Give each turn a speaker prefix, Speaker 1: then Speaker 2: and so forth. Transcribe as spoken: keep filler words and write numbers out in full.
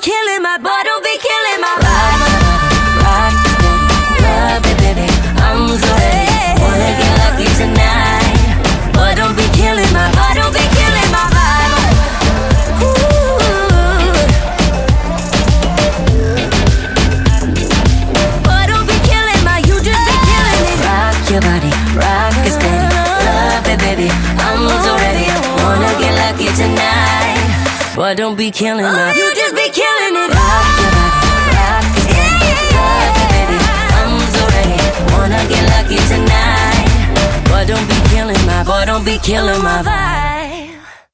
Speaker 1: killing my, boy, don't be killing my vibe. Rock steady, love it, baby. I'm so ready, wanna get lucky tonight. Boy, don't be killing my, boy, don't be killing my vibe. Ooh. Boy, don't be killing my, you just be killing it. Rock your body, rock it steady, love it, baby. I'm so ready, wanna get lucky tonight. Boy, don't be killing my, you just be killing it. Rock your body, rock it steady, love it, baby. I'm so ready, wanna get lucky tonight. Boy, don't be killing my, boy, don't be killing my vibe.